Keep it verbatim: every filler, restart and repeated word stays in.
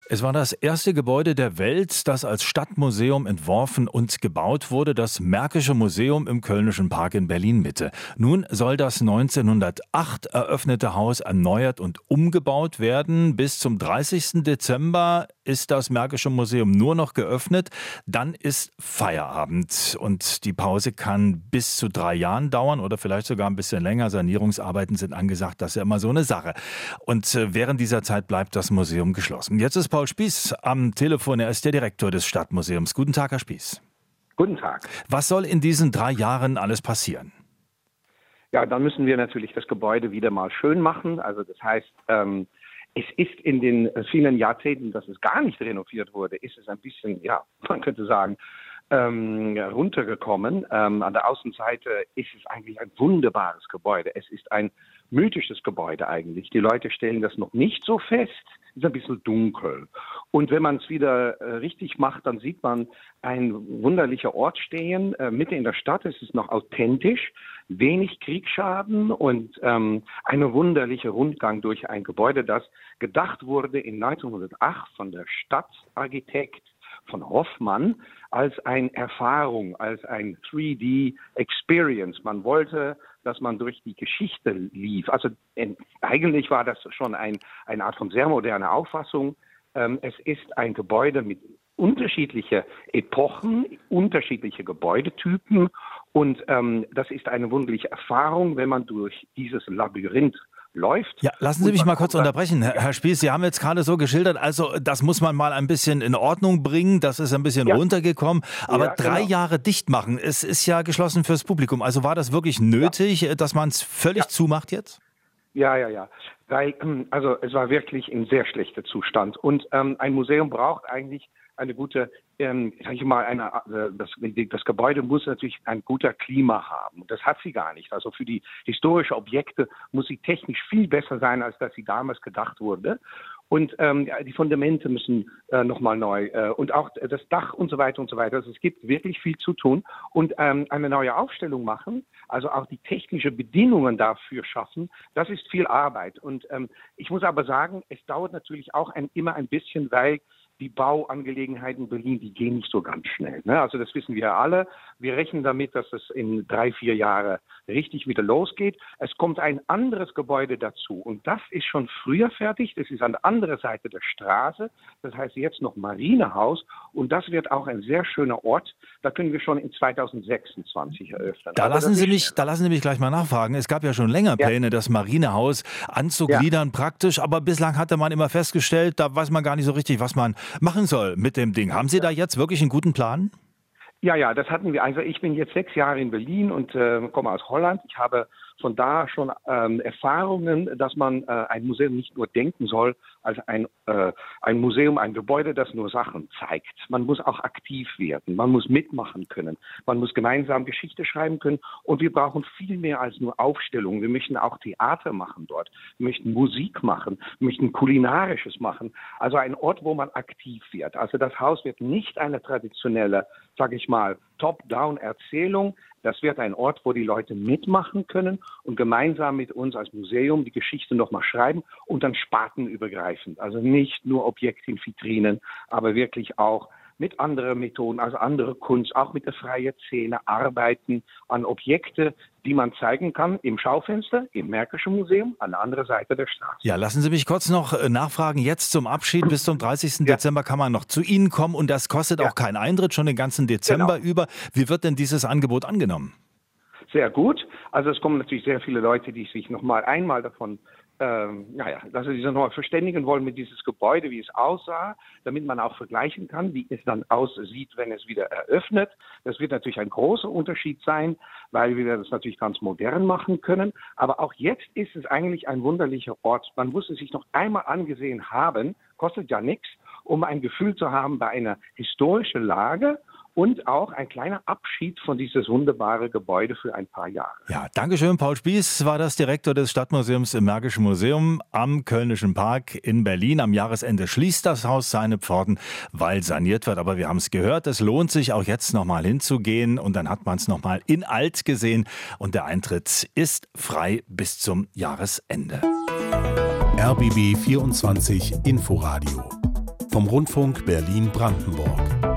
Es war das erste Gebäude der Welt, das als Stadtmuseum entworfen und gebaut wurde, das Märkische Museum im Kölnischen Park in Berlin-Mitte. Nun soll das neunzehnhundertacht eröffnete Haus erneuert und umgebaut werden. Bis zum dreißigsten Dezember ist das Märkische Museum nur noch geöffnet. Dann ist Feierabend und die Pause kann bis zu drei Jahren dauern oder vielleicht sogar ein bisschen länger. Sanierungsarbeiten sind angesagt, das ist ja immer so eine Sache. Und während dieser Zeit bleibt das Museum geschlossen. Jetzt ist Paul Spieß am Telefon. Er ist der Direktor des Stadtmuseums. Guten Tag, Herr Spieß. Guten Tag. Was soll in diesen drei Jahren alles passieren? Ja, dann müssen wir natürlich das Gebäude wieder mal schön machen. Also das heißt, ähm, es ist in den vielen Jahrzehnten, dass es gar nicht renoviert wurde, ist es ein bisschen, ja, man könnte sagen, ähm, runtergekommen. Ähm, an der Außenseite ist es eigentlich ein wunderbares Gebäude. Es ist ein mythisches Gebäude eigentlich. Die Leute stellen das noch nicht so fest. Es ist ein bisschen dunkel. Und wenn man es wieder äh, richtig macht, dann sieht man ein wunderlicher Ort stehen, äh, mitten in der Stadt. Es ist noch authentisch, wenig Kriegsschaden und ähm, ein wunderlicher Rundgang durch ein Gebäude, das gedacht wurde in neunzehnhundertacht von der Stadtarchitekt von Hoffmann als eine Erfahrung, als ein drei D Experience. Man wollte, dass man durch die Geschichte lief. Also äh, eigentlich war das schon ein, eine Art von sehr moderner Auffassung. Ähm, es ist ein Gebäude mit unterschiedlichen Epochen, unterschiedliche Gebäudetypen und ähm, das ist eine wunderliche Erfahrung, wenn man durch dieses Labyrinth läuft. Ja, lassen Sie mich mal kurz unterbrechen, Herr, Herr Spieß. Sie haben jetzt gerade so geschildert, also das muss man mal ein bisschen in Ordnung bringen, das ist ein bisschen ja. runtergekommen, aber ja, drei genau. Jahre dicht machen, es ist ja geschlossen fürs Publikum. Also war das wirklich nötig, ja. dass man es völlig ja. zumacht jetzt? Ja, ja, ja. Weil, also es war wirklich in sehr schlechter Zustand und ähm, ein Museum braucht eigentlich eine gute, ähm, sag ich mal, eine, äh, das, das Gebäude muss natürlich ein guter Klima haben. Das hat sie gar nicht. Also für die historischen Objekte muss sie technisch viel besser sein, als dass sie damals gedacht wurde. Und ähm, die Fundamente müssen äh, nochmal neu äh, und auch das Dach und so weiter und so weiter. Also es gibt wirklich viel zu tun und ähm, eine neue Aufstellung machen, also auch die technischen Bedingungen dafür schaffen, das ist viel Arbeit. Und ähm, ich muss aber sagen, es dauert natürlich auch ein, immer ein bisschen, weil die Bauangelegenheiten in Berlin, die gehen nicht so ganz schnell. Ne? Also das wissen wir alle. Wir rechnen damit, dass es in drei, vier Jahren richtig wieder losgeht. Es kommt ein anderes Gebäude dazu und das ist schon früher fertig. Das ist an der anderen Seite der Straße. Das heißt jetzt noch Marinehaus und das wird auch ein sehr schöner Ort. Da können wir schon in zweitausendsechsundzwanzig eröffnen. Da lassen Sie mich, da lassen Sie mich gleich mal nachfragen. Es gab ja schon länger Pläne, ja. das Marinehaus anzugliedern ja. praktisch, aber bislang hatte man immer festgestellt, da weiß man gar nicht so richtig, was man machen soll mit dem Ding. Haben Sie da jetzt wirklich einen guten Plan? Ja, ja, das hatten wir. Also ich bin jetzt sechs Jahre in Berlin und äh, komme aus Holland. Ich habe von da schon ähm, Erfahrungen, dass man äh, ein Museum nicht nur denken soll als ein, äh, ein Museum, ein Gebäude, das nur Sachen zeigt. Man muss auch aktiv werden, man muss mitmachen können, man muss gemeinsam Geschichte schreiben können und wir brauchen viel mehr als nur Aufstellungen. Wir möchten auch Theater machen dort, wir möchten Musik machen, wir möchten Kulinarisches machen. Also ein Ort, wo man aktiv wird. Also das Haus wird nicht eine traditionelle, sage ich mal, Top-Down-Erzählung. Das wird ein Ort, wo die Leute mitmachen können und gemeinsam mit uns als Museum die Geschichte nochmal schreiben und dann spartenübergreifend. Also nicht nur Objekte in Vitrinen, aber wirklich auch mit anderen Methoden, also andere Kunst, auch mit der freien Szene arbeiten an Objekte, die man zeigen kann im Schaufenster, im Märkischen Museum, an der anderen Seite der Straße. Ja, lassen Sie mich kurz noch nachfragen. Jetzt zum Abschied bis zum dreißigsten Ja. Dezember kann man noch zu Ihnen kommen und das kostet ja. auch keinen Eintritt, schon den ganzen Dezember genau. über. Wie wird denn dieses Angebot angenommen? Sehr gut. Also es kommen natürlich sehr viele Leute, die sich noch mal einmal davon Ähm, naja, dass sie sich nochmal verständigen wollen mit dieses Gebäude, wie es aussah, damit man auch vergleichen kann, wie es dann aussieht, wenn es wieder eröffnet. Das wird natürlich ein großer Unterschied sein, weil wir das natürlich ganz modern machen können. Aber auch jetzt ist es eigentlich ein wunderlicher Ort. Man muss es sich noch einmal angesehen haben, kostet ja nichts, um ein Gefühl zu haben bei einer historischen Lage. Und auch ein kleiner Abschied von dieses wunderbare Gebäude für ein paar Jahre. Ja, danke schön. Paul Spieß war das Direktor des Stadtmuseums im Märkischen Museum am Kölnischen Park in Berlin. Am Jahresende schließt das Haus seine Pforten, weil saniert wird. Aber wir haben es gehört, es lohnt sich auch jetzt nochmal hinzugehen. Und dann hat man es nochmal in alt gesehen. Und der Eintritt ist frei bis zum Jahresende. R B B vierundzwanzig Inforadio vom Rundfunk Berlin-Brandenburg.